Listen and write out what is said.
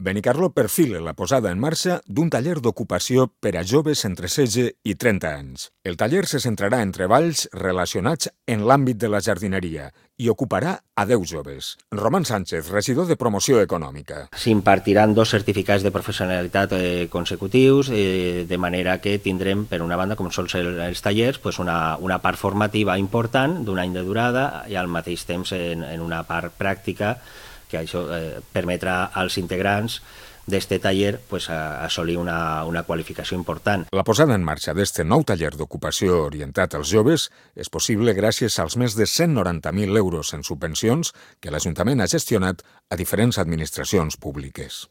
Benicarló perfila la posada en marxa d'un taller d'ocupació per a joves entre 16 i 30 anys. El taller se centrarà en treballs relacionats en l'àmbit de la jardineria i ocuparà a 10 joves. Roman Sánchez, regidor de Promoció Econòmica. S'impartiran 2 certificats de professionalitat consecutius, de manera que tindrem, per una banda, com són els tallers, una part formativa important d'un any de durada i al mateix temps en una part pràctica que això permetrà als integrants d'este taller assolir una qualificació important. La posada en marxa d'este nou taller d'ocupació orientat als joves és possible gràcies als més de 190.000 euros en subvencions que l'Ajuntament ha gestionat a diferents administracions públiques.